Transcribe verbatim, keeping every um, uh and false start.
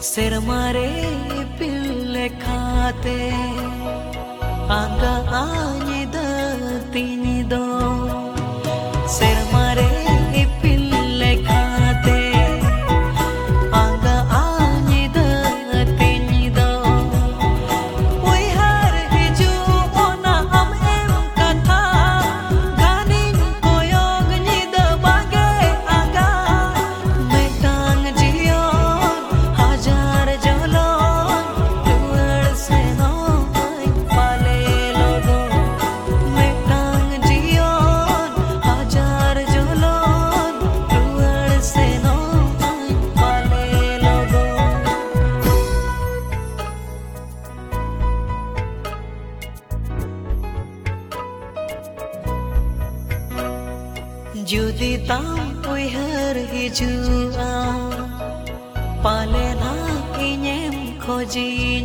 Sermare pille khate anga anye da tini do Sermare pille khate anga anye da tini do Oi har hiju ona am em katha ganin koyog ni da bage anga metang jiyo hajar jalon tuar se no pale logo metang jiyo hajar jalon tuar se no pale logo Judi tam uihar hijua pale na inyem khoji